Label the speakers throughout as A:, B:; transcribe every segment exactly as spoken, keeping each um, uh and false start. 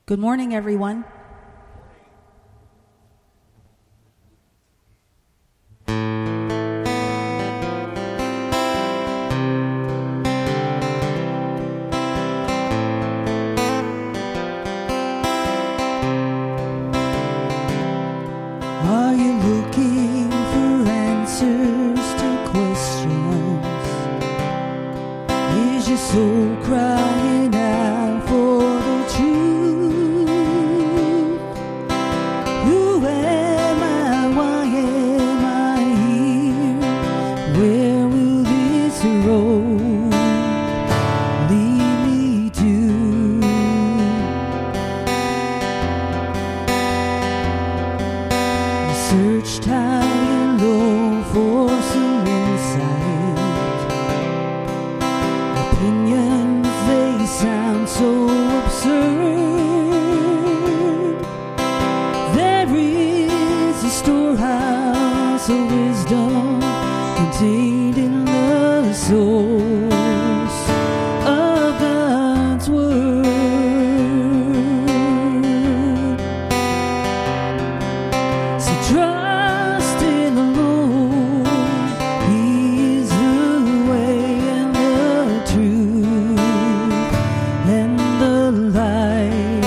A: Good morning, everyone.
B: Are you looking for answers to questions? Is your soul crying out for the truth? Who am I? Why am I here? Where will this road lead me to? Searched high and low for some insight. Opinions, they sound so absurd. There is a storehouse of wisdom contained in the source of God's word. So trust in the Lord, He is the way and the truth and the life.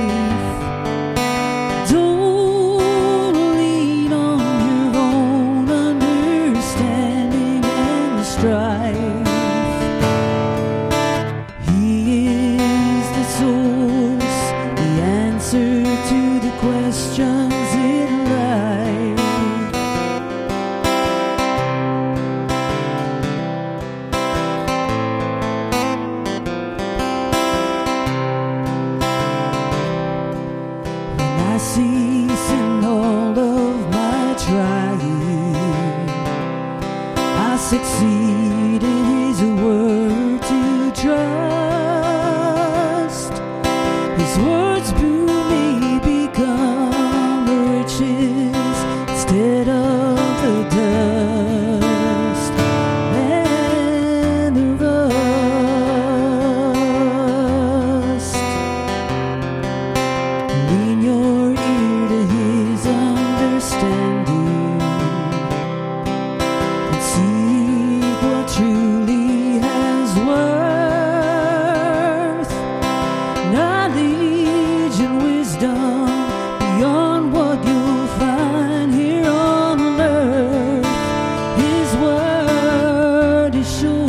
B: Don't lean on your own understanding and strife. He is the source, the answer to the questions in life. When I cease in all of my trying, I succeed in His word to trust. His words do me become the riches instead of the dust and the rust. Lean your ear to His understanding and seek what truly has worth. Knowledge and wisdom beyond what you'll find here on earth. His word is sure.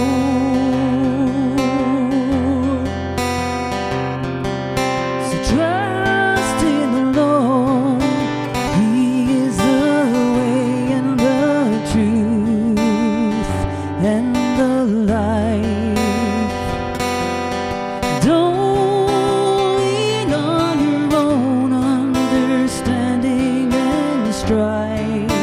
B: So trust in the Lord, He is the way and the truth and the life. Don't lean on your own understanding and strife.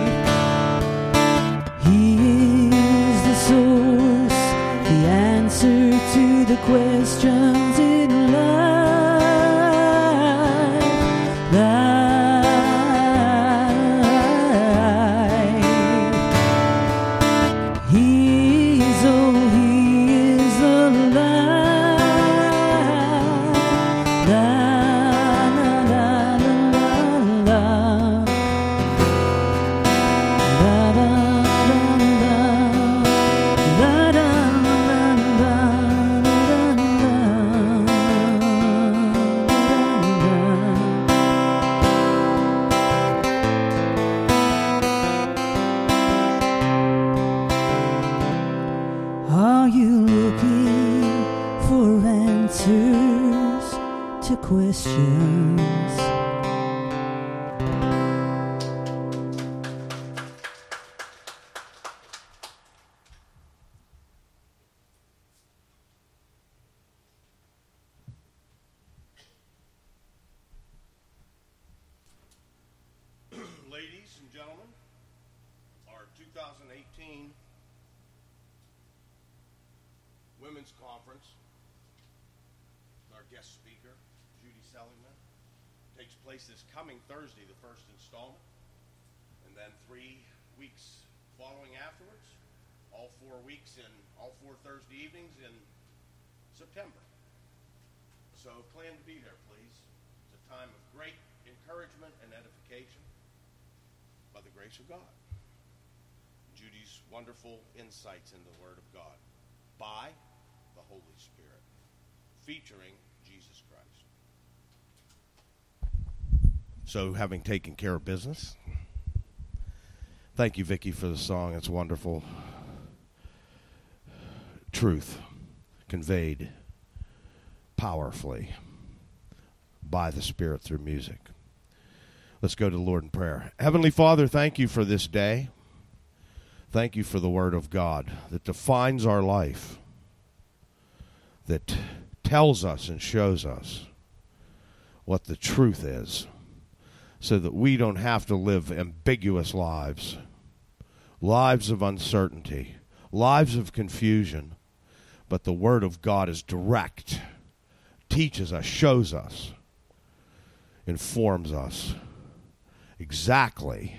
B: He is the source, the answer to the questions in life. Life. He is, oh, He is the light. La, la, la, la, la, la. La, la, la, la. La, la, la, la, Are you looking for answers to questions?
C: Ladies and gentlemen, our two thousand eighteen Women's Conference, our guest speaker, Judy Seligman, takes place this coming Thursday, the first installment, and then three weeks following afterwards, all four weeks in, all four Thursday evenings in September. So plan to be there, please. time of great encouragement and edification by the grace of God. Judy's wonderful insights in the Word of God by the Holy Spirit, featuring Jesus Christ. So, having taken care of business, thank you, Vicki, for the song. It's wonderful. Truth conveyed powerfully by the Spirit through music. Let's go to the Lord in prayer. Heavenly Father, thank you for this day. Thank you for the Word of God that defines our life, that tells us and shows us what the truth is, so that we don't have to live ambiguous lives, lives of uncertainty, lives of confusion, but the Word of God is direct, teaches us, shows us, informs us exactly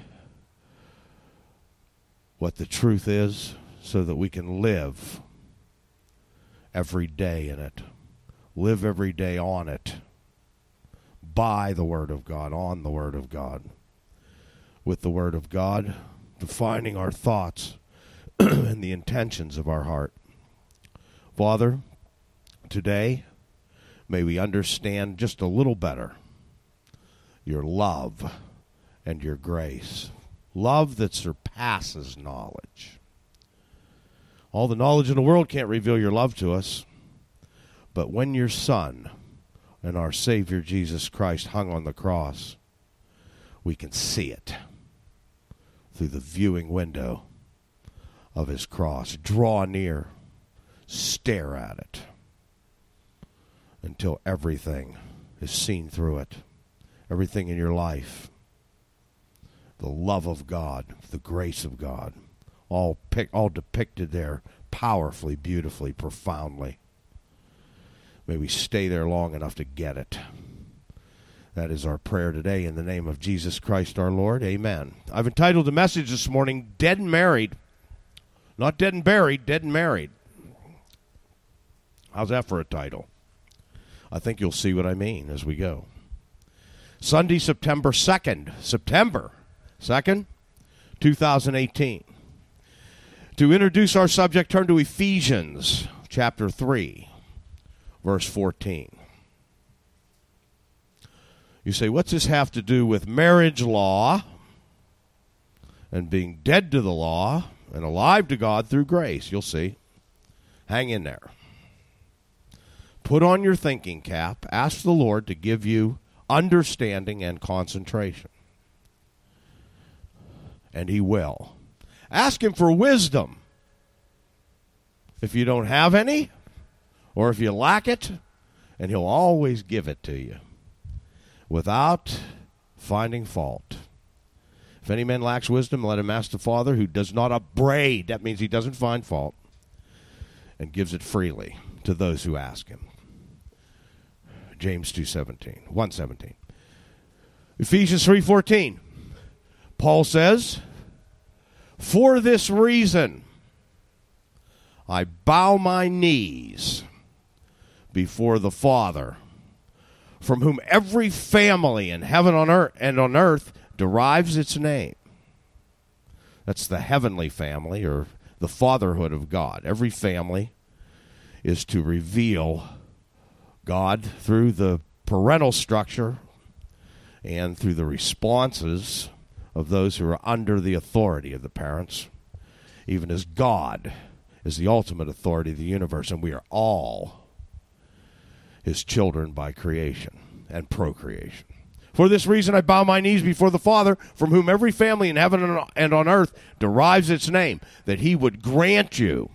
C: what the truth is, so that we can live every day in it, live every day on it, by the Word of God, on the Word of God, with the Word of God, defining our thoughts and the intentions of our heart. Father, today, may we understand just a little better your love and your grace, love that surpasses knowledge. All the knowledge in the world can't reveal your love to us, but when your Son and our Savior Jesus Christ hung on the cross, we can see it through the viewing window of his cross. Draw near, stare at it until everything is seen through it. Everything in your life, the love of God, the grace of God, all pic- all depicted there powerfully, beautifully, profoundly. May we stay there long enough to get it. That is our prayer today in the name of Jesus Christ our Lord. Amen. I've entitled the message this morning, Dead and Married. Not dead and buried, dead and married. How's that for a title? I think you'll see what I mean as we go. Sunday, September second. September second, two thousand eighteen. To introduce our subject, turn to Ephesians chapter three, verse fourteen. You say, what's this have to do with marriage law and being dead to the law and alive to God through grace? You'll see. Hang in there. Put on your thinking cap. Ask the Lord to give you understanding and concentration. And he will. Ask him for wisdom. If you don't have any, or if you lack it, and he'll always give it to you without finding fault. If any man lacks wisdom, let him ask the Father, who does not upbraid. That means he doesn't find fault, and gives it freely to those who ask him. James two seventeen, one seventeen. Ephesians three fourteen. Paul says, for this reason I bow my knees before the Father, from whom every family in heaven on earth and on earth derives its name. That's the heavenly family, or the fatherhood of God. Every family is to reveal God through the parental structure and through the responses of those who are under the authority of the parents, even as God is the ultimate authority of the universe, and we are all his children by creation and procreation. For this reason I bow my knees before the Father, from whom every family in heaven and on earth derives its name, that he would grant you,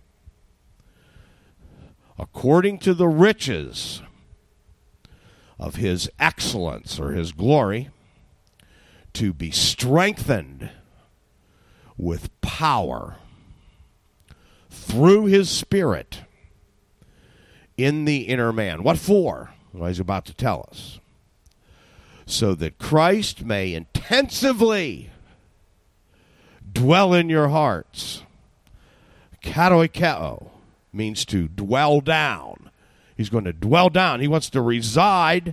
C: according to the riches of his excellence or his glory, to be strengthened with power through his Spirit in the inner man. What for? Well, he's about to tell us. So that Christ may intensively dwell in your hearts. Katoikeo means to dwell down. He's going to dwell down. He wants to reside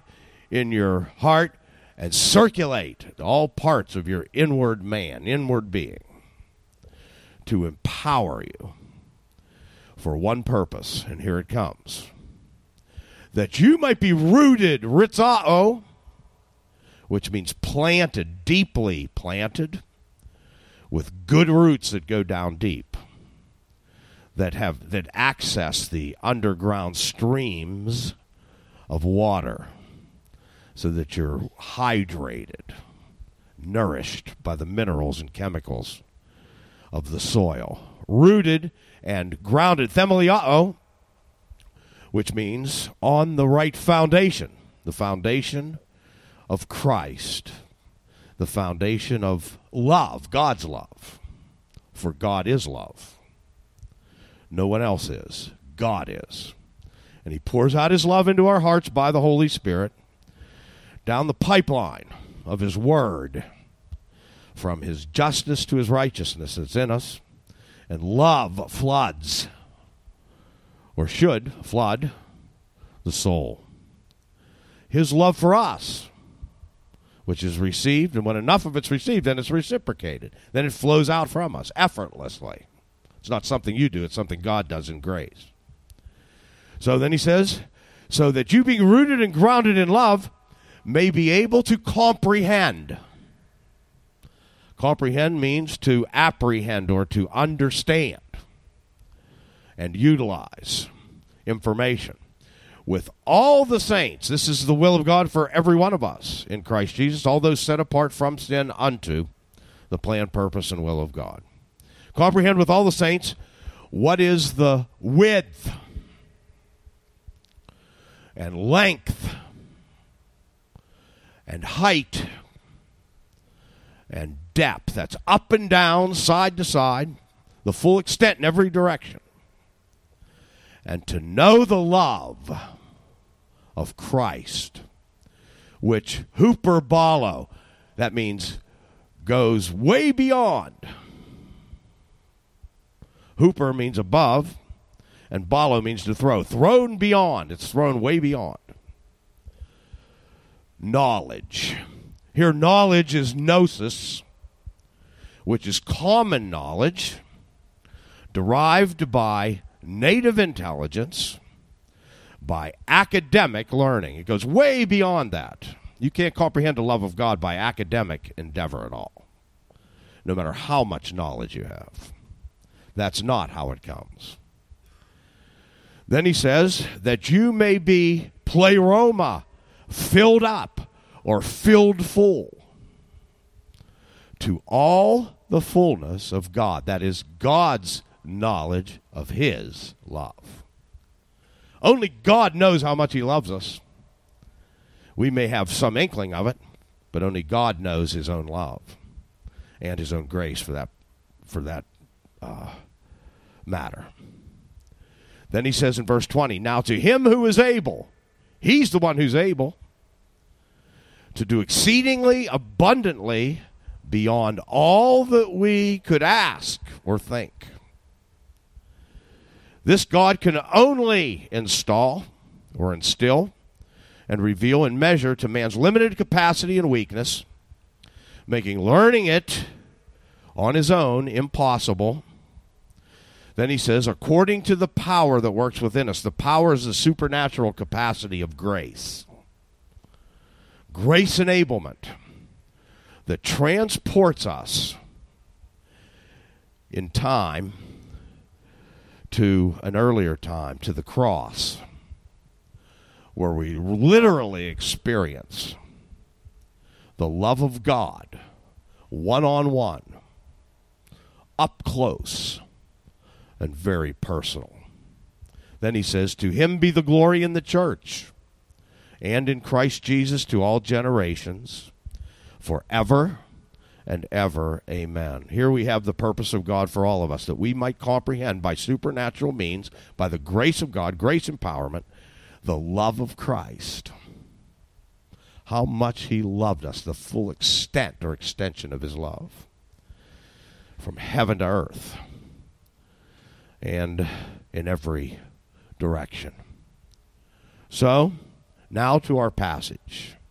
C: in your heart and circulate all parts of your inward man, inward being, to empower you for one purpose, and here it comes. That you might be rooted, ritzao, which means planted, deeply planted, with good roots that go down deep, that have that access the underground streams of water, so that you're hydrated, nourished by the minerals and chemicals of the soil. Rooted and grounded, themeliao, which means on the right foundation, the foundation of Christ, the foundation of love, God's love, for God is love. No one else is. God is. And he pours out his love into our hearts by the Holy Spirit, down the pipeline of his word, from his justice to his righteousness that's in us, and love floods, or should flood, the soul. His love for us, which is received, and when enough of it's received, then it's reciprocated. Then it flows out from us effortlessly. It's not something you do, it's something God does in grace. So then he says, so that you being rooted and grounded in love may be able to comprehend. Comprehend means to apprehend or to understand and utilize information with all the saints. This is the will of God for every one of us in Christ Jesus, all those set apart from sin unto the plan, purpose, and will of God. Comprehend with all the saints what is the width and length and height and depth. That's up and down, side to side, the full extent in every direction. And to know the love of Christ, which huperbalo, that means goes way beyond. Hooper means above, and balo means to throw. Thrown beyond. It's thrown way beyond. Knowledge. Here, knowledge is gnosis, which is common knowledge derived by native intelligence, by academic learning. It goes way beyond that. You can't comprehend the love of God by academic endeavor at all, no matter how much knowledge you have. That's not how it comes. Then he says that you may be pleroma, filled up or filled full to all the fullness of God. That is God's knowledge of his love. Only God knows how much he loves us. We may have some inkling of it, but only God knows his own love and his own grace for that, for that uh, matter. Then he says in verse twenty, now to him who is able, he's the one who's able to do exceedingly abundantly beyond all that we could ask or think. This God can only install or instill and reveal and measure to man's limited capacity and weakness, making learning it on his own impossible. Then he says, according to the power that works within us. The power is the supernatural capacity of grace. Grace enablement that transports us in time to an earlier time, to the cross, where we literally experience the love of God one-on-one, up close, and very personal. Then he says, to him be the glory in the church and in Christ Jesus to all generations, forever and ever. Amen. Here we have the purpose of God for all of us, that we might comprehend by supernatural means, by the grace of God, grace empowerment, the love of Christ. How much he loved us, the full extent or extension of his love, from heaven to earth and in every direction. So, now to our passage.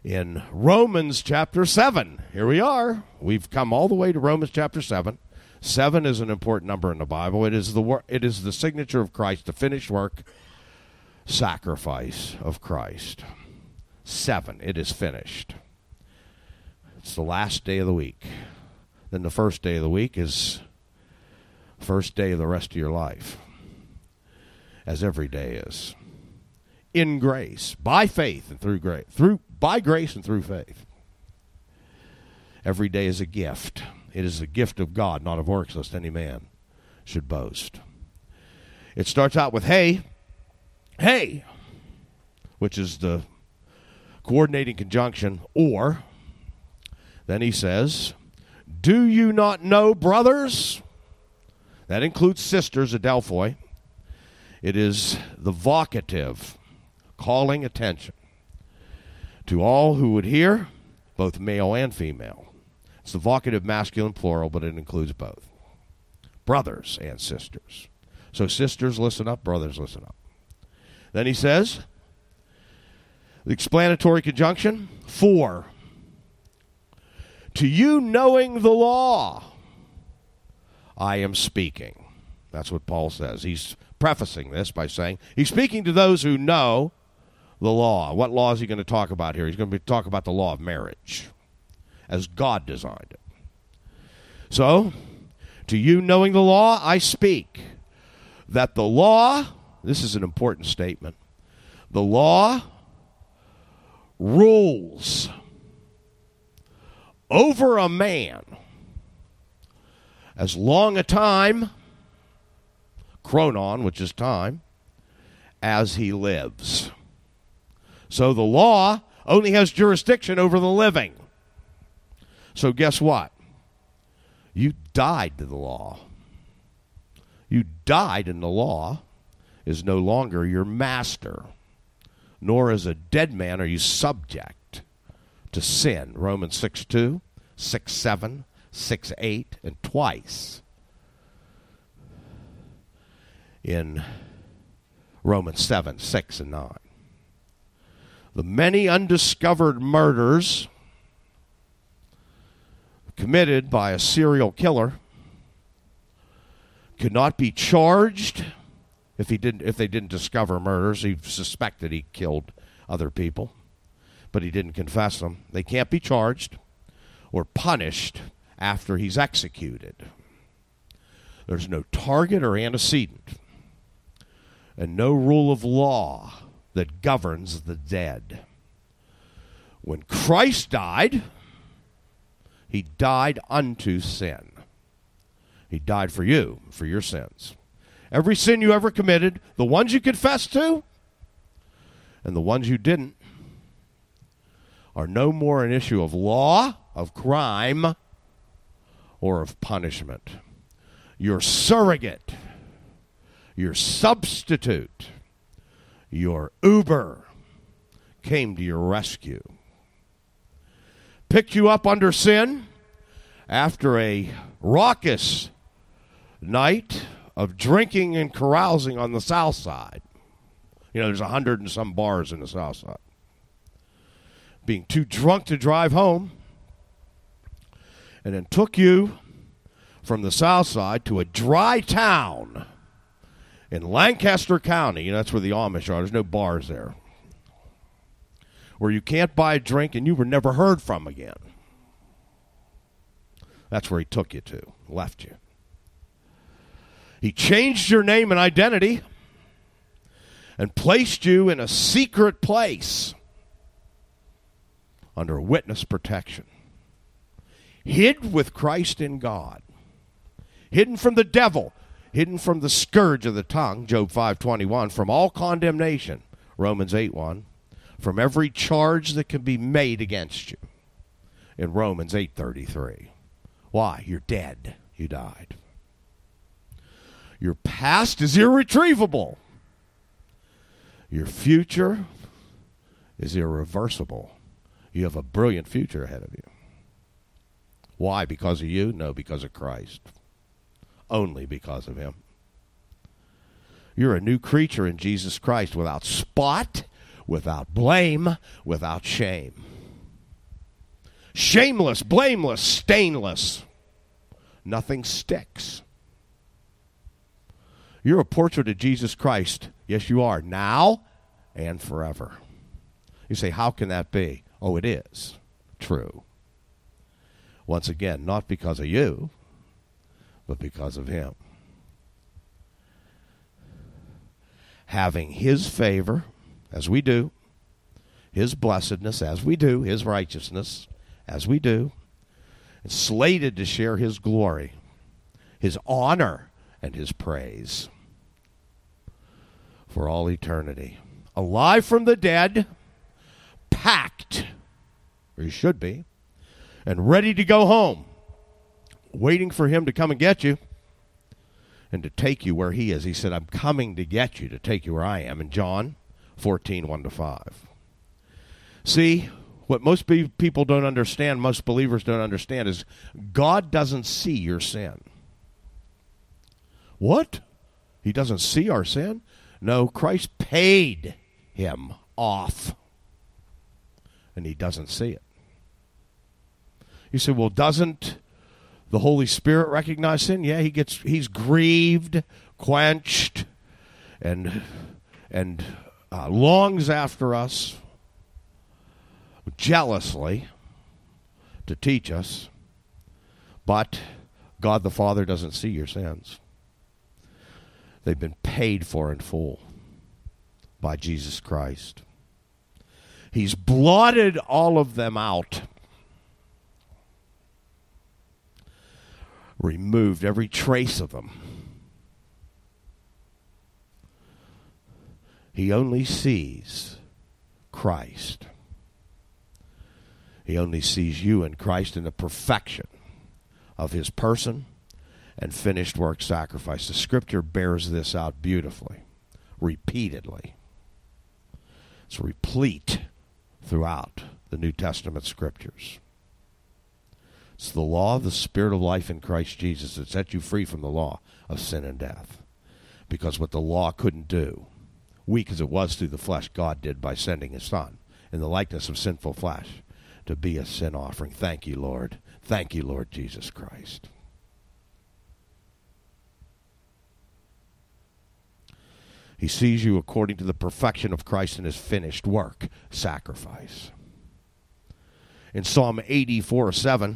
C: in Romans chapter seven. Here we are. We've come all the way to Romans chapter seven. Seven is an important number in the Bible. It is the wor- it is the signature of Christ, the finished work, sacrifice of Christ. Seven, it is finished. It's the last day of the week. Then the first day of the week is first day of the rest of your life, as every day is. In grace, by faith and through grace, through by grace and through faith. Every day is a gift. It is the gift of God, not of works, lest any man should boast. It starts out with hey, hey, which is the coordinating conjunction, or. Then he says, do you not know, brothers? That includes sisters, adelphoi. It is the vocative, calling attention to all who would hear, both male and female. It's the vocative masculine plural, but it includes both. Brothers and sisters. So sisters, listen up. Brothers, listen up. Then he says, the explanatory conjunction, for. To you knowing the law, I am speaking. That's what Paul says. He's prefacing this by saying, he's speaking to those who know the law. What law is he going to talk about here? He's going to be talk about the law of marriage, as God designed it. So, to you knowing the law, I speak, that the law, this is an important statement, the law rules over a man as long a time, chronon, which is time, as he lives. So the law only has jurisdiction over the living. So guess what? You died to the law. You died, and the law is no longer your master, nor as a dead man are you subject to sin. Romans six two, six seven, six eight, and twice in Romans seven, six, and nine. The many undiscovered murders committed by a serial killer could not be charged if he didn't if they didn't discover murders. He suspected he killed other people, but he didn't confess them. They can't be charged or punished after he's executed. There's no target or antecedent, and no rule of law that governs the dead. When Christ died, he died unto sin. He died for you, for your sins. Every sin you ever committed, the ones you confessed to and the ones you didn't, are no more an issue of law, of crime, or of punishment. Your surrogate, your substitute, your Uber came to your rescue. Picked you up under sin after a raucous night of drinking and carousing on the south side. You know, there's a hundred and some bars in the south side. Being too drunk to drive home, and then took you from the south side to a dry town in Lancaster County. You know, that's where the Amish are. There's no bars there. Where you can't buy a drink and you were never heard from again. That's where he took you to, left you. He changed your name and identity and placed you in a secret place under witness protection. Hid with Christ in God. Hidden from the devil. Hidden from the scourge of the tongue, Job five twenty-one, from all condemnation, Romans eight one, from every charge that can be made against you, in Romans eight thirty-three. Why? You're dead. You died. Your past is irretrievable. Your future is irreversible. You have a brilliant future ahead of you. Why? Because of you? No, because of Christ. Only because of him. You're a new creature in Jesus Christ, without spot, without blame, without shame. shameless, blameless, stainless. Nothing sticks. You're a portrait of Jesus Christ. Yes, you are, now and forever. You say, how can that be? Oh, it is true. Once again, not because of you, but because of him. Having his favor, as we do, his blessedness, as we do, his righteousness, as we do, and slated to share his glory, his honor, and his praise for all eternity. Alive from the dead, packed, or you should be, and ready to go home, waiting for him to come and get you and to take you where he is. He said, I'm coming to get you, to take you where I am, in John fourteen, one to five. See, what most be- people don't understand, most believers don't understand, is God doesn't see your sin. What? He doesn't see our sin? No, Christ paid him off, and he doesn't see it. You say, well, doesn't the Holy Spirit recognize sin? Yeah, he gets he's grieved, quenched, and and uh, longs after us jealously to teach us, but God the Father doesn't see your sins. They've been paid for in full by Jesus Christ. He's blotted all of them out, removed every trace of them. He only sees Christ. He only sees you in Christ in the perfection of his person and finished work sacrifice. The Scripture bears this out beautifully, repeatedly. It's replete throughout the New Testament Scriptures. It's the law of the Spirit of life in Christ Jesus that set you free from the law of sin and death. Because what the law couldn't do, weak as it was through the flesh, God did by sending his Son in the likeness of sinful flesh to be a sin offering. Thank you, Lord. Thank you, Lord Jesus Christ. He sees you according to the perfection of Christ and his finished work, sacrifice. In Psalm eighty-four seven,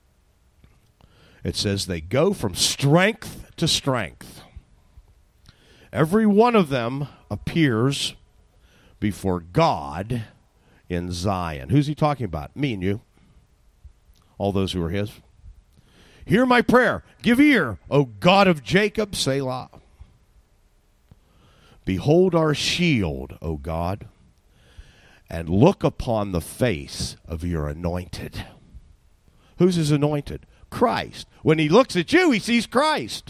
C: it says, they go from strength to strength. Every one of them appears before God in Zion. Who's he talking about? Me and you. All those who are his. Hear my prayer. Give ear, O God of Jacob, Selah. Behold our shield, O God, and look upon the face of your anointed. Who's his anointed? Christ. When he looks at you, he sees Christ.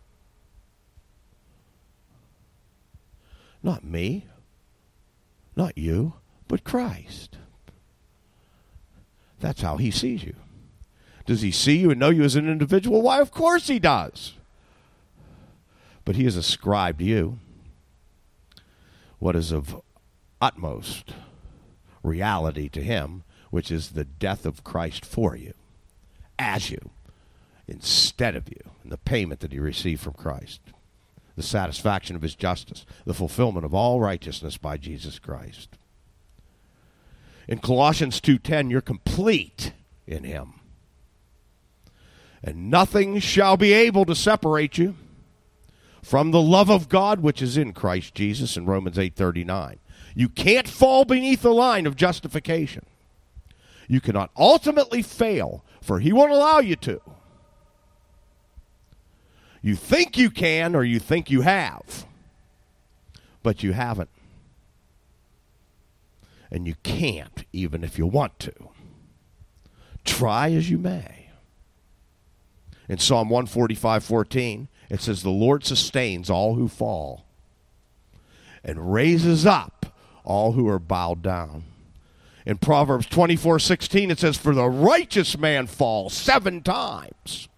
C: Not me, not you, but Christ. That's how he sees you. Does he see you and know you as an individual? Why, of course he does. But he has ascribed you what is of utmost reality to him, which is the death of Christ for you, as you, instead of you, and the payment that he received from Christ, the satisfaction of his justice, the fulfillment of all righteousness by Jesus Christ. In Colossians two ten, you're complete in him. And nothing shall be able to separate you from the love of God which is in Christ Jesus, in Romans eight thirty-nine. You can't fall beneath the line of justification. You cannot ultimately fail, for he won't allow you to. You think you can, or you think you have, but you haven't. And you can't, even if you want to. Try as you may. In Psalm one forty-five fourteen, it says, the Lord sustains all who fall and raises up all who are bowed down. In Proverbs twenty-four sixteen, it says, for the righteous man falls seven times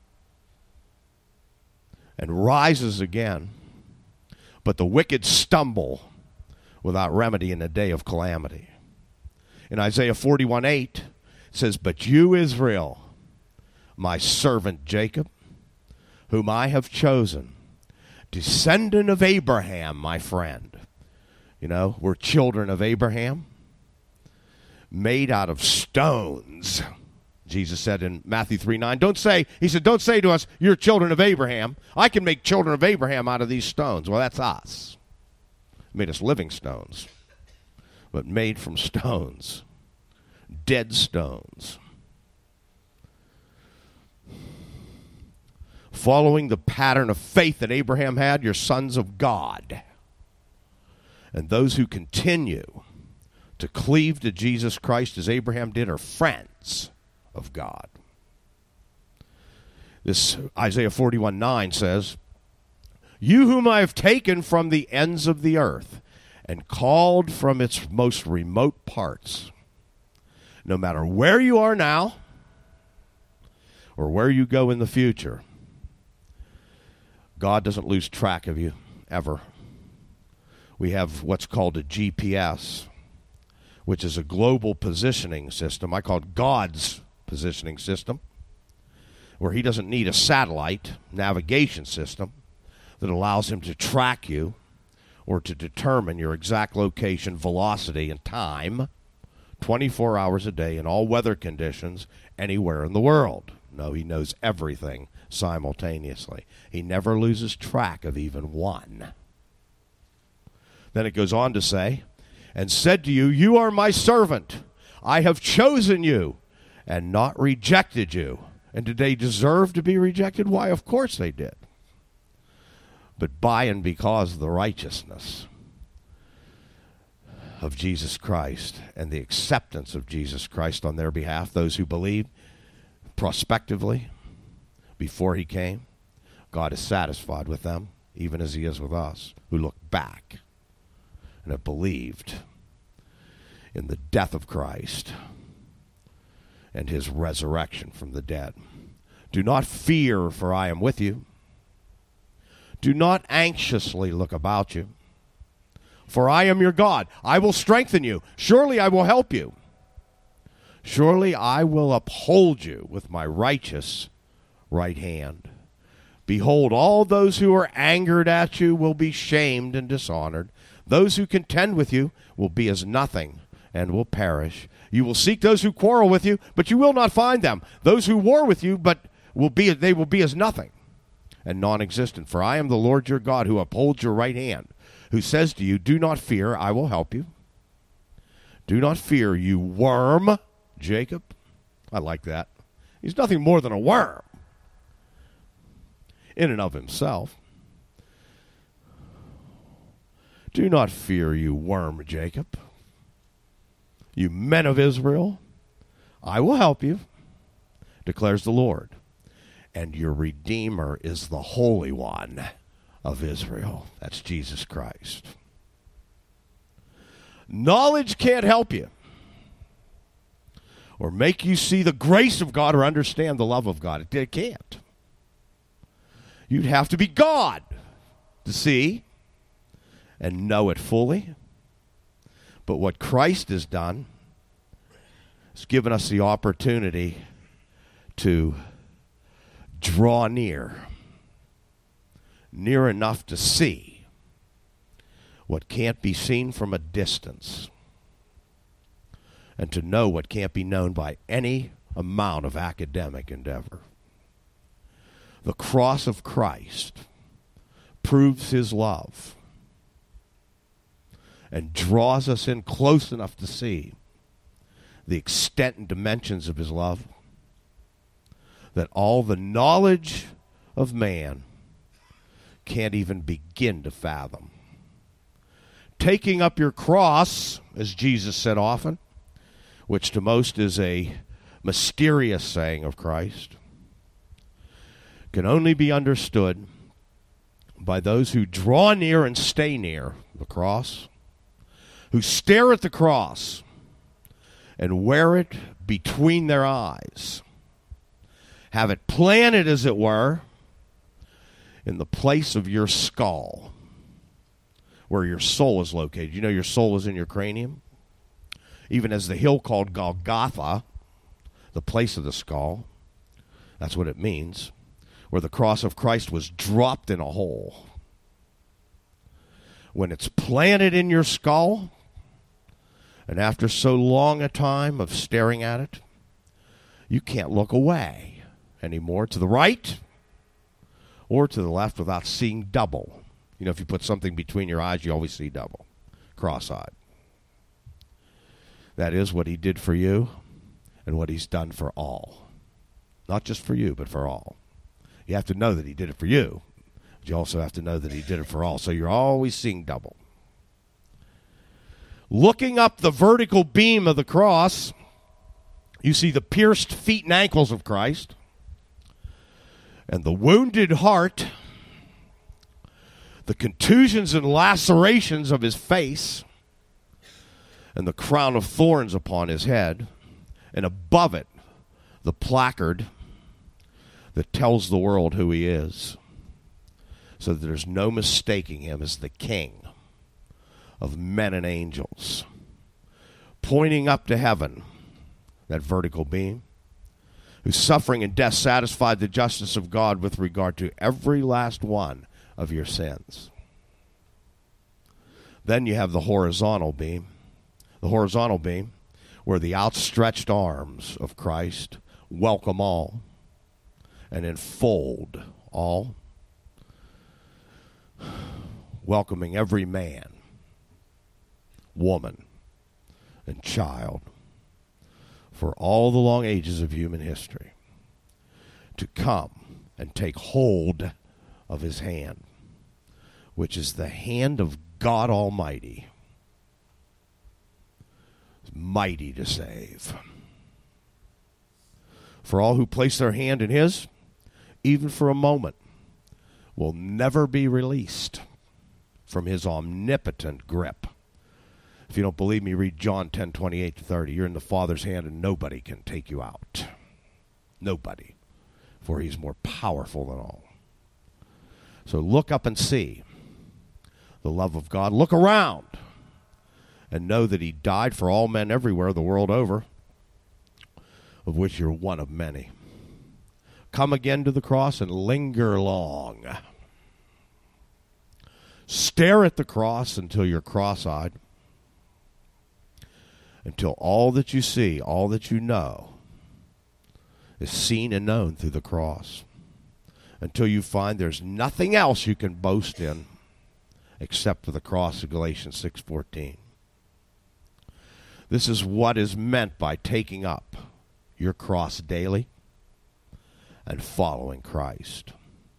C: and rises again, but the wicked stumble without remedy in the day of calamity. In Isaiah forty-one eight, It says, but you, Israel, my servant Jacob, whom I have chosen, descendant of Abraham, my friend. You know, we're children of Abraham, made out of stones. Jesus said in Matthew three nine, don't say, he said, don't say to us, you're children of Abraham. I can make children of Abraham out of these stones. Well, that's us. Made us living stones, but made from stones, dead stones. Following the pattern of faith that Abraham had, you're sons of God. And those who continue to cleave to Jesus Christ as Abraham did are friends of God. This Isaiah forty-one nine says, you whom I have taken from the ends of the earth and called from its most remote parts, no matter where you are now or where you go in the future, God doesn't lose track of you, ever. We have what's called a G P S, which is a global positioning system. I call it God's positioning system, where he doesn't need a satellite navigation system that allows him to track you or to determine your exact location, velocity, and time twenty-four hours a day in all weather conditions anywhere in the world. No, he knows everything simultaneously. He never loses track of even one. Then it goes on to say, and said to you, you are my servant. I have chosen you and not rejected you. And did they deserve to be rejected? Why, of course they did. But by and because of the righteousness of Jesus Christ and the acceptance of Jesus Christ on their behalf, those who believe prospectively before he came, God is satisfied with them, even as he is with us, who look back and have believed in the death of Christ and his resurrection from the dead. Do not fear, for I am with you. Do not anxiously look about you, for I am your God. I will strengthen you. Surely I will help you. Surely I will uphold you with my righteous right hand. Behold, all those who are angered at you will be shamed and dishonored. Those who contend with you will be as nothing and will perish. You will seek those who quarrel with you, but you will not find them. Those who war with you, but will be they will be as nothing and non-existent. For I am the Lord your God, who upholds your right hand, who says to you, do not fear, I will help you. Do not fear, you worm, Jacob. I like that. He's nothing more than a worm in and of himself. Do not fear, you worm, Jacob. You men of Israel, I will help you, declares the Lord. And your Redeemer is the Holy One of Israel. That's Jesus Christ. Knowledge can't help you or make you see the grace of God or understand the love of God. It, it can't. You'd have to be God to see and know it fully. But what Christ has done is given us the opportunity to draw near, near enough to see what can't be seen from a distance, and to know what can't be known by any amount of academic endeavor. The cross of Christ proves his love and draws us in close enough to see the extent and dimensions of his love that all the knowledge of man can't even begin to fathom. Taking up your cross, as Jesus said often, which to most is a mysterious saying of Christ, can only be understood by those who draw near and stay near the cross, who stare at the cross and wear it between their eyes, have it planted, as it were, in the place of your skull, where your soul is located. You know your soul is in your cranium? Even as the hill called Golgotha the place of the skull. That's what it means. Where the cross of Christ was dropped in a hole. When it's planted in your skull, and after so long a time of staring at it, you can't look away anymore to the right or to the left without seeing double. You know, if you put something between your eyes, you always see double, cross-eyed. That is what he did for you and what he's done for all. Not just for you, but for all. You have to know that he did it for you, but you also have to know that he did it for all. So you're always seeing double. Looking up the vertical beam of the cross, you see the pierced feet and ankles of Christ and the wounded heart, the contusions and lacerations of his face, and the crown of thorns upon his head, and above it, the placard that tells the world who he is, so that there's no mistaking him as the King of men and angels, pointing up to heaven, that vertical beam, whose suffering and death satisfied the justice of God with regard to every last one of your sins. Then you have the horizontal beam, the horizontal beam, where the outstretched arms of Christ welcome all and enfold all, welcoming every man, woman, and child for all the long ages of human history to come and take hold of his hand, which is the hand of God Almighty, mighty to save. For all who place their hand in his, even for a moment, will never be released from his omnipotent grip. If you don't believe me, read John ten, twenty-eight to thirty. You're in the Father's hand and nobody can take you out. Nobody. For he's more powerful than all. So look up and see the love of God. Look around and know that he died for all men everywhere the world over, of which you're one of many. Come again to the cross and linger long. Stare at the cross until you're cross-eyed, until all that you see, all that you know, is seen and known through the cross, until you find there's nothing else you can boast in except for the cross of Galatians six fourteen. This is what is meant by taking up your cross daily and following Christ.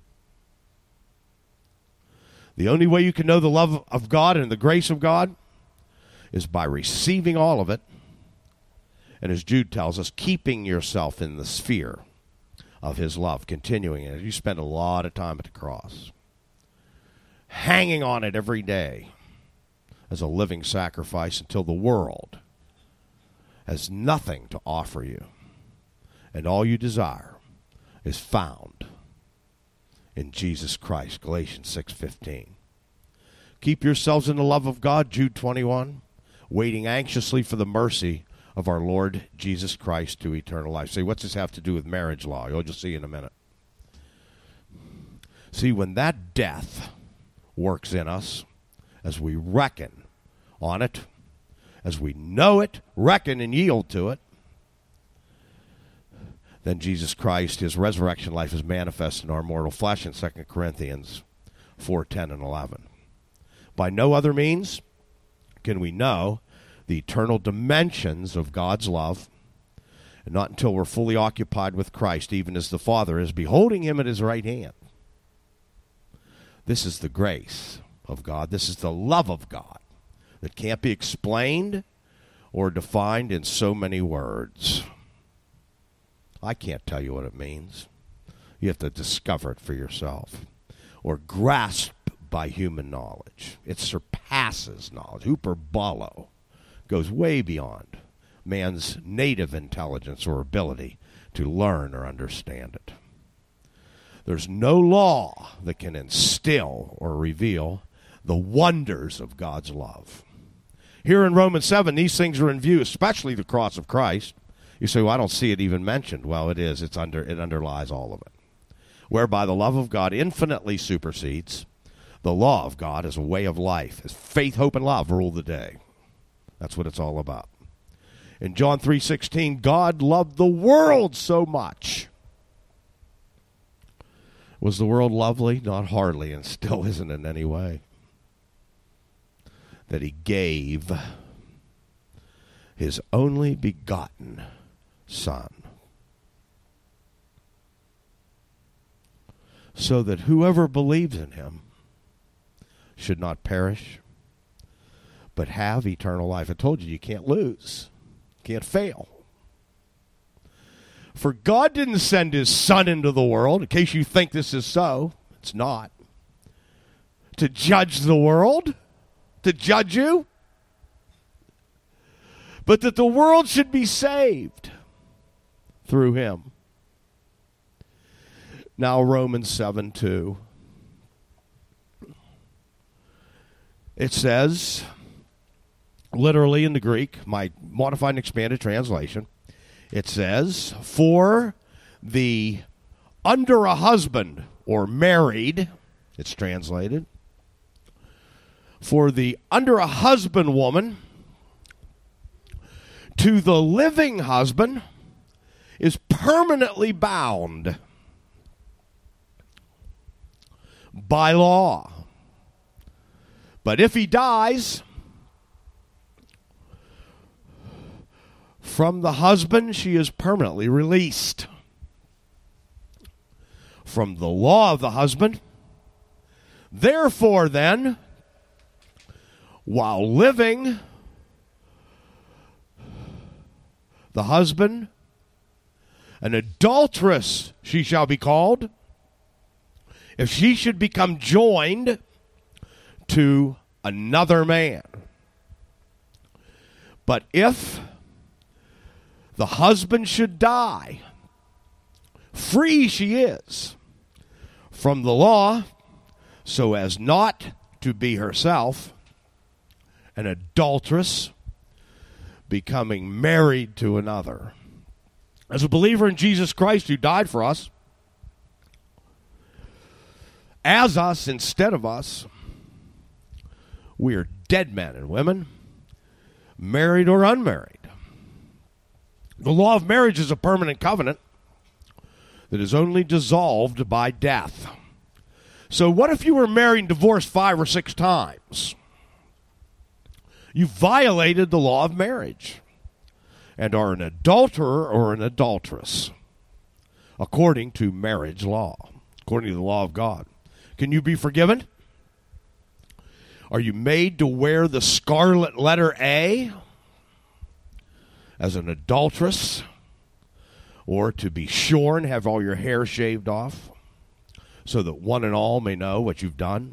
C: The only way you can know the love of God and the grace of God is by receiving all of it, and as Jude tells us, keeping yourself in the sphere of his love, continuing it. You spend a lot of time at the cross, hanging on it every day as a living sacrifice until the world has nothing to offer you, and all you desire is found in Jesus Christ, Galatians six fifteen. Keep yourselves in the love of God, Jude twenty-one, waiting anxiously for the mercy of our Lord Jesus Christ to eternal life. Say, what's this have to do with marriage law? You'll just see in a minute. See, when that death works in us, as we reckon on it, as we know it, reckon and yield to it, then Jesus Christ, his resurrection life is manifest in our mortal flesh in Second Corinthians four, ten, and eleven. By no other means can we know the eternal dimensions of God's love, and not until we're fully occupied with Christ, even as the Father is beholding him at his right hand. This is the grace of God. This is the love of God that can't be explained or defined in so many words. I can't tell you what it means. You have to discover it for yourself or grasp by human knowledge. It surpasses knowledge. Hyperbolo goes way beyond man's native intelligence or ability to learn or understand it. There's no law that can instill or reveal the wonders of God's love. Here in Romans seven, these things are in view, especially the cross of Christ. You say, well, I don't see it even mentioned. Well, it is. It's under. It underlies all of it. Whereby the love of God infinitely supersedes the law of God as a way of life. As faith, hope, and love rule the day. That's what it's all about. In John three sixteen, God loved the world so much. Was the world lovely? Not hardly, and still isn't in any way. That he gave his only begotten Son, so that whoever believes in him should not perish, but have eternal life. I told you, you can't lose. Can't fail. For God didn't send his Son into the world, in case you think this is so. It's not. To judge the world, to judge you, but that the world should be saved through him. Now Romans seven two. It says, literally in the Greek, my modified and expanded translation, it says, for the under a husband or married, it's translated, for the under a husband woman to the living husband is permanently bound by law. But if he dies, from the husband she is permanently released. From the law of the husband. Therefore, then, while living, the husband, an adulteress she shall be called, if she should become joined to another man. But if the husband should die, free she is from the law, so as not to be herself an adulteress, becoming married to another. As a believer in Jesus Christ who died for us, as us instead of us, we are dead men and women, married or unmarried. The law of marriage is a permanent covenant that is only dissolved by death. So what if you were married and divorced five or six times? You violated the law of marriage and are an adulterer or an adulteress according to marriage law, according to the law of God. Can you be forgiven? Are you made to wear the scarlet letter A as an adulteress, or to be shorn, have all your hair shaved off, so that one and all may know what you've done?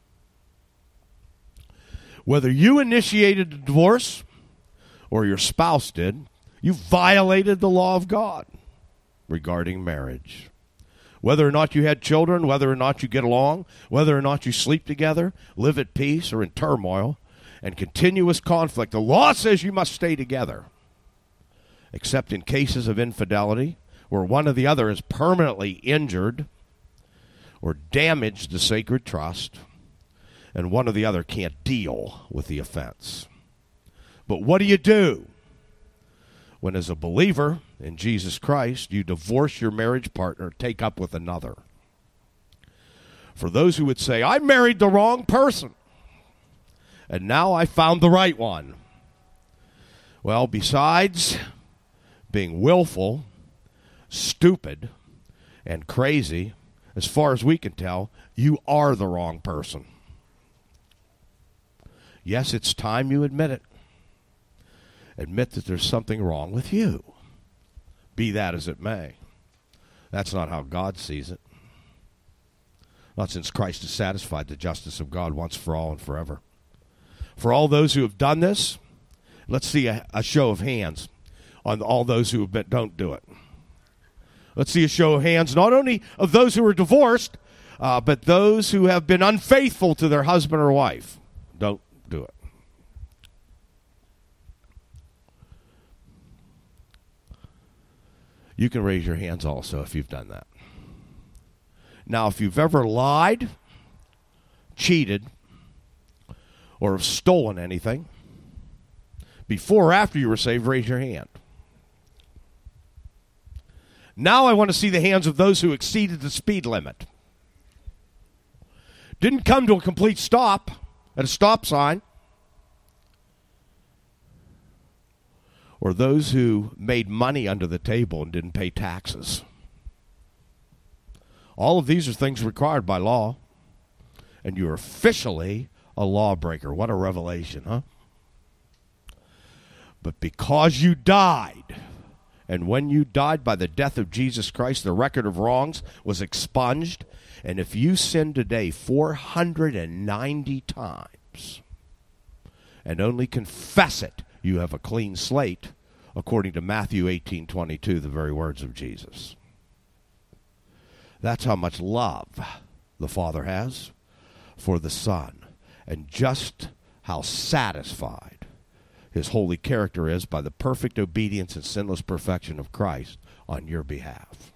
C: Whether you initiated the divorce or your spouse did, you violated the law of God regarding marriage. Whether or not you had children, whether or not you get along, whether or not you sleep together, live at peace or in turmoil and continuous conflict, the law says you must stay together, except in cases of infidelity where one or the other is permanently injured or damaged the sacred trust, and one or the other can't deal with the offense. But what do you do when, as a believer in Jesus Christ, you divorce your marriage partner, take up with another? For those who would say, I married the wrong person, and now I found the right one. Well, besides being willful, stupid, and crazy, as far as we can tell, you are the wrong person. Yes, it's time you admit it. Admit that there's something wrong with you. Be that as it may. That's not how God sees it. Not since Christ has satisfied the justice of God once for all and forever. For all those who have done this, let's see a, a show of hands on all those who have been, don't do it. Let's see a show of hands, not only of those who are divorced, uh, but those who have been unfaithful to their husband or wife. Don't do it. You can raise your hands also if you've done that. Now, if you've ever lied, cheated, or have stolen anything, before or after you were saved, raise your hand. Now I want to see the hands of those who exceeded the speed limit. Didn't come to a complete stop at a stop sign. Or those who made money under the table and didn't pay taxes. All of these are things required by law. And you're officially a lawbreaker. What a revelation, huh? But because you died, and when you died by the death of Jesus Christ, the record of wrongs was expunged. And if you sin today four hundred ninety times and only confess it, you have a clean slate, according to Matthew eighteen twenty-two, the very words of Jesus. That's how much love the Father has for the Son, and just how satisfied his holy character is by the perfect obedience and sinless perfection of Christ on your behalf.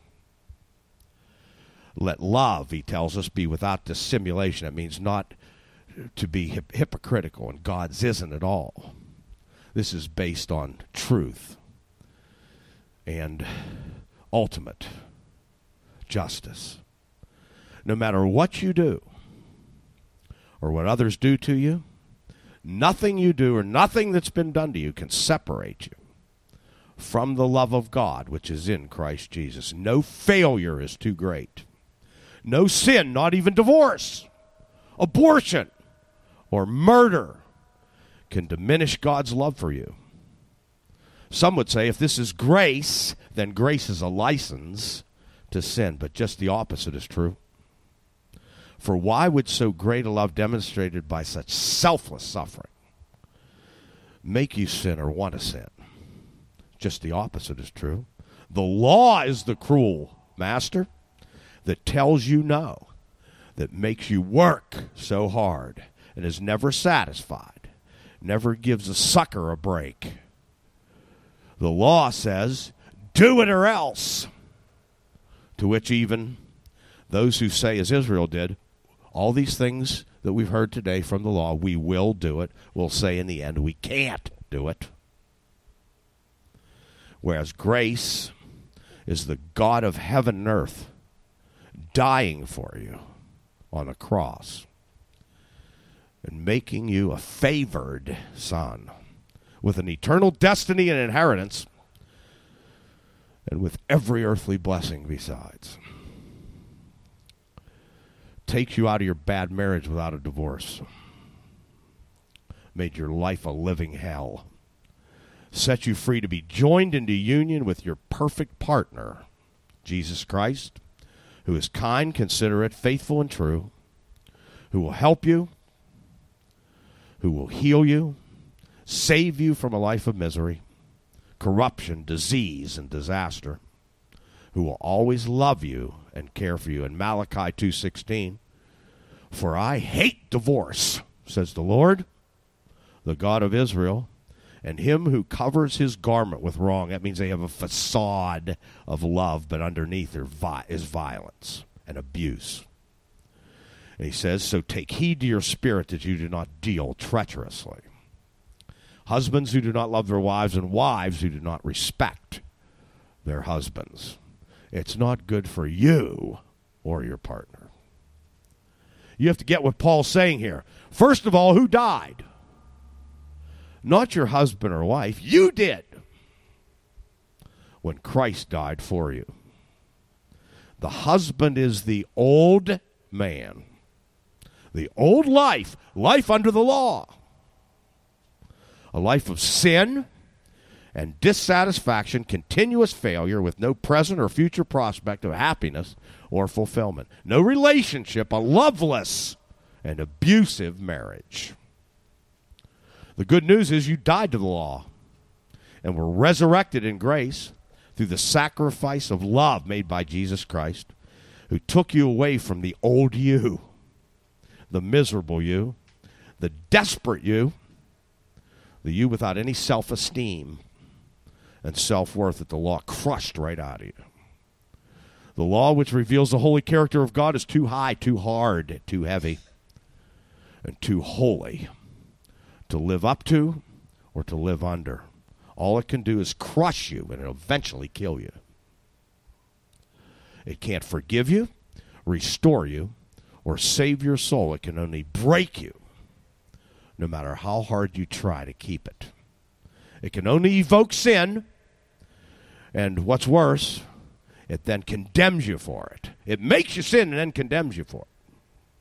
C: Let love, he tells us, be without dissimulation. It means not to be hip- hypocritical, and God's isn't at all. This is based on truth and ultimate justice. No matter what you do or what others do to you, nothing you do or nothing that's been done to you can separate you from the love of God, which is in Christ Jesus. No failure is too great. No sin, not even divorce, abortion, or murder, can diminish God's love for you. Some would say if this is grace, then grace is a license to sin, but just the opposite is true. For why would so great a love demonstrated by such selfless suffering make you sin or want to sin? Just the opposite is true. The law is the cruel master that tells you no, that makes you work so hard and is never satisfied, never gives a sucker a break. The law says, do it or else. To which even those who say, as Israel did, all these things that we've heard today from the law, we will do it, will say in the end, we can't do it. Whereas grace is the God of heaven and earth dying for you on a cross and making you a favored son with an eternal destiny and inheritance and with every earthly blessing besides. Takes you out of your bad marriage without a divorce. Made your life a living hell. Set you free to be joined into union with your perfect partner, Jesus Christ, who is kind, considerate, faithful, and true, who will help you, who will heal you, save you from a life of misery, corruption, disease, and disaster, who will always love you and care for you. In Malachi two sixteen, for I hate divorce, says the Lord, the God of Israel, and him who covers his garment with wrong. That means they have a facade of love, but underneath there vi- is violence and abuse. And he says, so take heed to your spirit that you do not deal treacherously. Husbands who do not love their wives, and wives who do not respect their husbands. It's not good for you or your partner. You have to get what Paul's saying here. First of all, who died? Not your husband or wife. You did. When Christ died for you. The husband is the old man. The old life. Life under the law. A life of sin and dissatisfaction, continuous failure with no present or future prospect of happiness or fulfillment. No relationship, a loveless and abusive marriage. The good news is you died to the law and were resurrected in grace through the sacrifice of love made by Jesus Christ, who took you away from the old you, the miserable you, the desperate you, the you without any self-esteem,
A: and self-worth that the law crushed right out of you. The law which reveals the holy character of God is too high, too hard, too heavy, and too holy to live up to or to live under. All it can do is crush you, and it'll eventually kill you. It can't forgive you, restore you, or save your soul. It can only break you, no matter how hard you try to keep it. It can only evoke sin, and what's worse, it then condemns you for it. It makes you sin and then condemns you for it.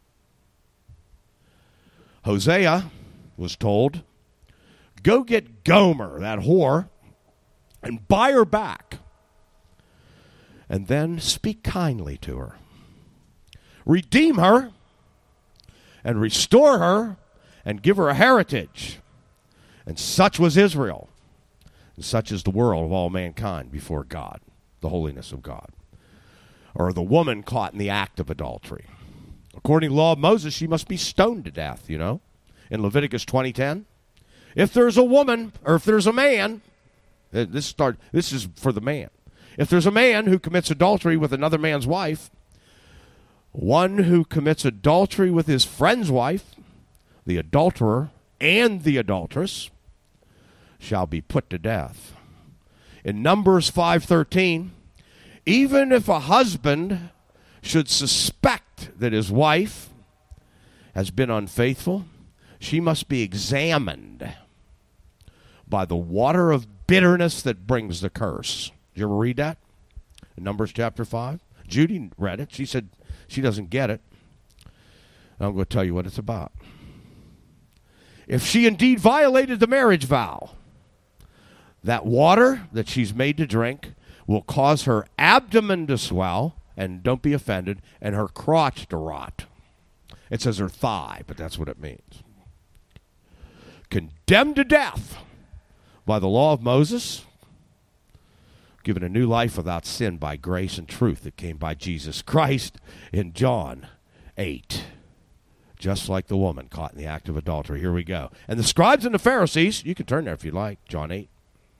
A: Hosea was told, go get Gomer, that whore, and buy her back, and then speak kindly to her. Redeem her and restore her and give her a heritage. And such was Israel, and such is the world of all mankind before God, the holiness of God. Or the woman caught in the act of adultery. According to the law of Moses, she must be stoned to death, you know, in Leviticus twenty ten. If there's a woman, or if there's a man, this start. This is for the man. If there's a man who commits adultery with another man's wife, one who commits adultery with his friend's wife, the adulterer and the adulteress, shall be put to death. In Numbers five thirteen, even if a husband should suspect that his wife has been unfaithful, she must be examined by the water of bitterness that brings the curse. Did you ever read that? In Numbers chapter five? Judy read it. She said she doesn't get it. I'm going to tell you what it's about. If she indeed violated the marriage vow, that water that she's made to drink will cause her abdomen to swell, and don't be offended, and her crotch to rot. It says her thigh, but that's what it means. Condemned to death by the law of Moses, given a new life without sin by grace and truth that came by Jesus Christ in John eight. Just like the woman caught in the act of adultery. Here we go. And the scribes and the Pharisees, you can turn there if you like, John eight.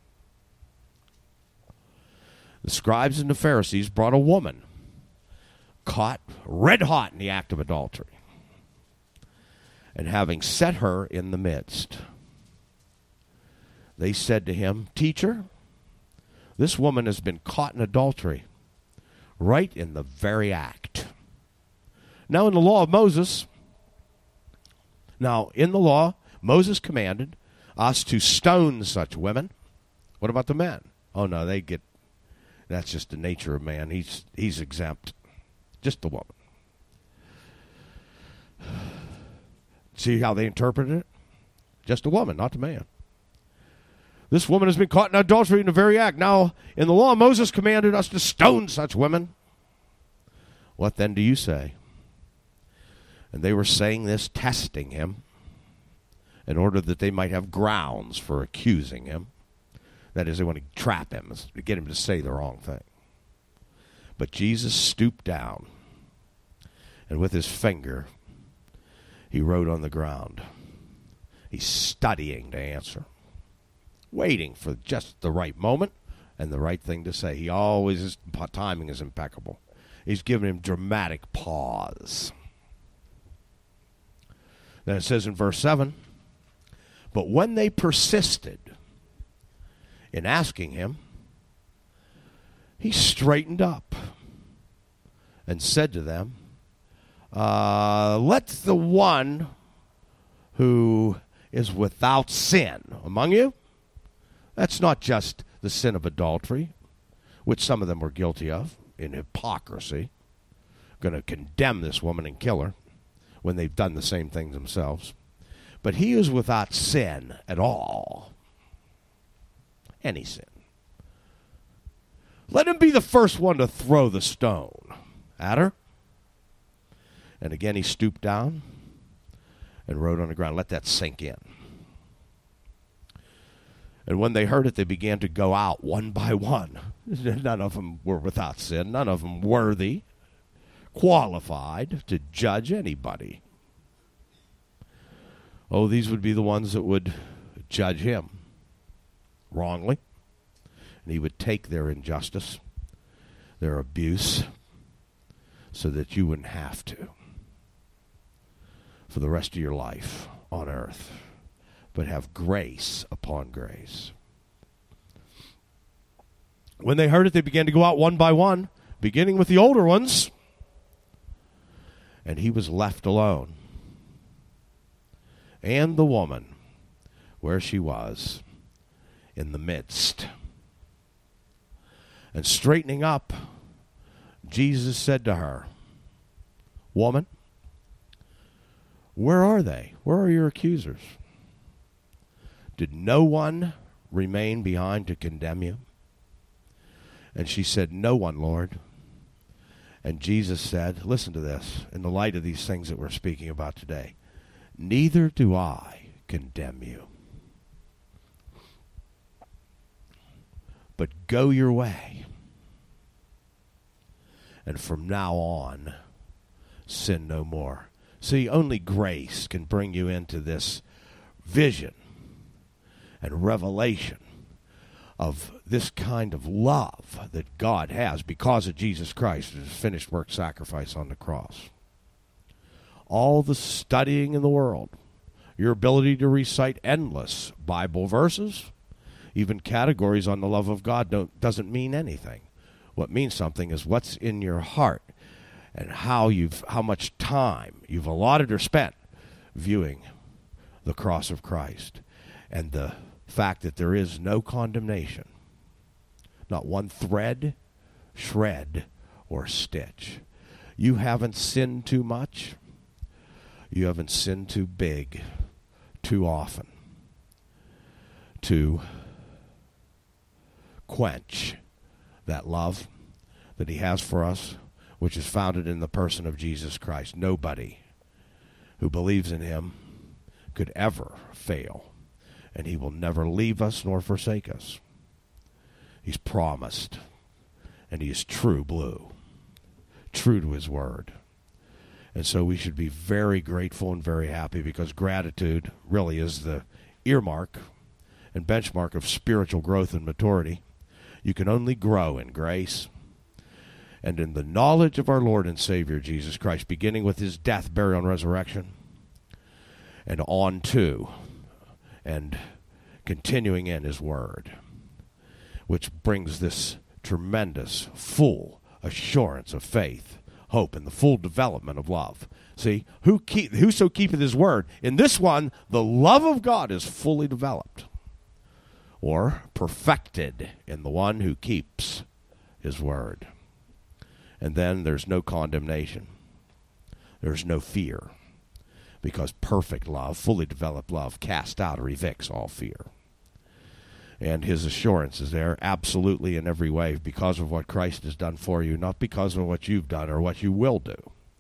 A: The scribes and the Pharisees brought a woman caught red hot in the act of adultery. And having set her in the midst, they said to him, Teacher, this woman has been caught in adultery, right in the very act. Now in the law of Moses, now in the law, Moses commanded us to stone such women. What about the men? Oh no, they get, that's just the nature of man. He's he's exempt. Just the woman. See how they interpreted it? Just a woman, not the man. This woman has been caught in adultery in the very act. Now, in the law, Moses commanded us to stone such women. What then do you say? And they were saying this, testing him, in order that they might have grounds for accusing him. That is, they want to trap him, to get him to say the wrong thing. But Jesus stooped down, and with his finger, he wrote on the ground. He's studying to answer, waiting for just the right moment and the right thing to say. He always, his timing is impeccable. He's giving him dramatic pause. Then it says in verse seven, but when they persisted in asking him, he straightened up and said to them, uh, let the one who is without sin among you, that's not just the sin of adultery, which some of them were guilty of in hypocrisy, going to condemn this woman and kill her when they've done the same things themselves. But he is without sin at all. Any sin. Let him be the first one to throw the stone at her. And again he stooped down and wrote on the ground. Let that sink in. And when they heard it, they began to go out one by one. None of them were without sin. None of them worthy, qualified to judge anybody. Oh, these would be the ones that would judge him wrongly And he would take their injustice, their abuse, so that you wouldn't have to for the rest of your life on earth, but have grace upon grace. When they heard it, they began to go out one by one, beginning with the older ones, and he was left alone. And the woman, where she was, in the midst. And straightening up, Jesus said to her, "Woman, where are they? Where are your accusers? Did no one remain behind to condemn you?" And she said, "No one, Lord." And Jesus said, listen to this, in the light of these things that we're speaking about today, "Neither do I condemn you. But go your way. And from now on, sin no more." See, only grace can bring you into this vision and revelation of this kind of love that God has because of Jesus Christ and his finished work sacrifice on the cross. All the studying in the world, your ability to recite endless Bible verses, even categories on the love of God don't, doesn't mean anything. What means something is what's in your heart and how you've how much time you've allotted or spent viewing the cross of Christ and the fact that there is no condemnation, not one thread, shred, or stitch. You haven't sinned too much. You haven't sinned too big, too often, to quench that love that he has for us, which is founded in the person of Jesus Christ. Nobody who believes in him could ever fail, and he will never leave us nor forsake us. He's promised, and he is true blue, true to his word. And so we should be very grateful and very happy, because gratitude really is the earmark and benchmark of spiritual growth and maturity. You can only grow in grace and in the knowledge of our Lord and Savior Jesus Christ, beginning with his death, burial, and resurrection, and on to and continuing in his word, which brings this tremendous, full assurance of faith, hope, and the full development of love. See, who keep, whoso keepeth his word. In this one, the love of God is fully developed, or perfected in the one who keeps his word. And then there's no condemnation. There's no fear, because perfect love, fully developed love, casts out or evicts all fear. And his assurance is there absolutely in every way because of what Christ has done for you, not because of what you've done or what you will do.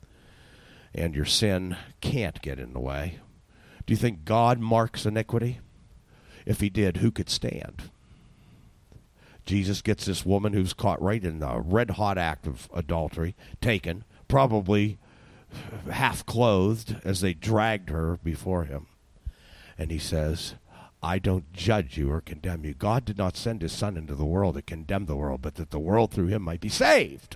A: And your sin can't get in the way. Do you think God marks iniquity? If he did, who could stand? Jesus gets this woman who's caught right in the red-hot act of adultery, taken, probably half-clothed as they dragged her before him. And he says, "I don't judge you or condemn you." God did not send his Son into the world to condemn the world, but that the world through him might be saved.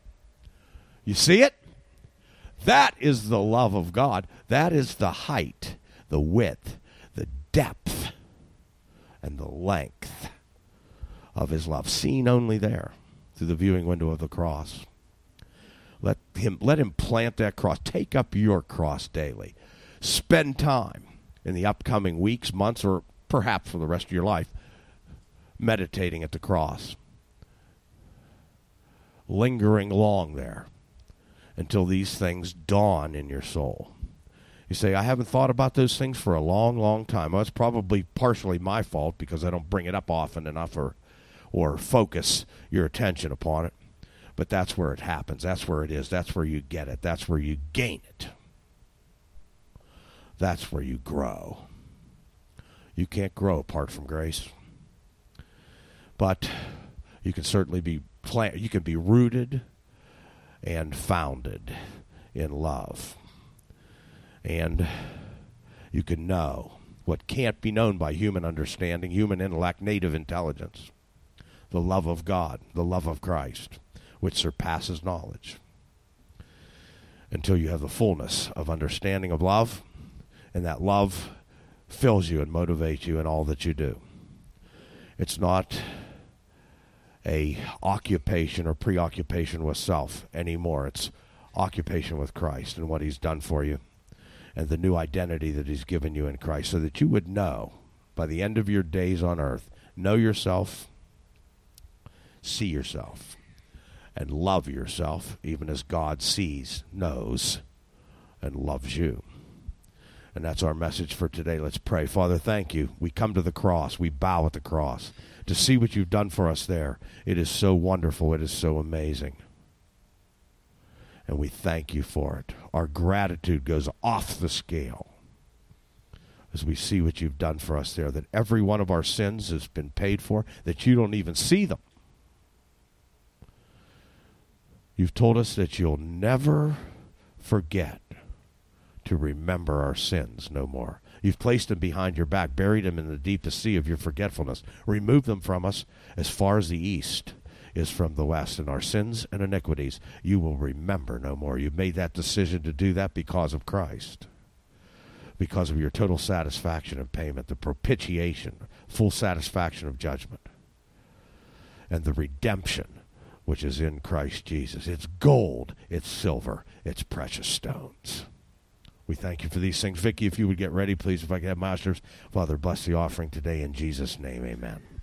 A: You see it? That is the love of God. That is the height, the width, the depth, and the length of his love, seen only there through the viewing window of the cross. Let him, let him plant that cross. Take up your cross daily. Spend time in the upcoming weeks, months, or perhaps for the rest of your life, meditating at the cross, lingering long there until these things dawn in your soul. You say, "I haven't thought about those things for a long, long time." Well, it's probably partially my fault because I don't bring it up often enough or, or focus your attention upon it. But that's where it happens. That's where it is. That's where you get it. That's where you gain it. That's where you grow. You can't grow apart from grace. But you can certainly be plant, you can be rooted and founded in love. And you can know what can't be known by human understanding, human intellect, native intelligence. the love of God, the love of Christ, which surpasses knowledge, until you have the fullness of understanding of love, and that love fills you and motivates you in all that you do. It's not a occupation or preoccupation with self anymore. It's occupation with Christ and what he's done for you and the new identity that he's given you in Christ, so that you would know by the end of your days on earth, know yourself, see yourself, and love yourself even as God sees, knows, and loves you. And that's our message for today. Let's pray. Father, thank you. We come to the cross. We bow at the cross to see what you've done for us there. It is so wonderful. It is so amazing. And we thank you for it. Our gratitude goes off the scale as we see what you've done for us there, that every one of our sins has been paid for, that you don't even see them. You've told us that you'll never forget to remember our sins no more. You've placed them behind your back, buried them in the deepest sea of your forgetfulness. Remove them from us as far as the east is from the west, and our sins and iniquities you will remember no more. You've made that decision to do that because of Christ, because of your total satisfaction and payment, the propitiation, full satisfaction of judgment, and the redemption which is in Christ Jesus. It's gold, it's silver, it's precious stones. We thank you for these things. Vicki, if you would get ready, please, if I could have my ushers. Father, bless the offering today in Jesus' name. Amen.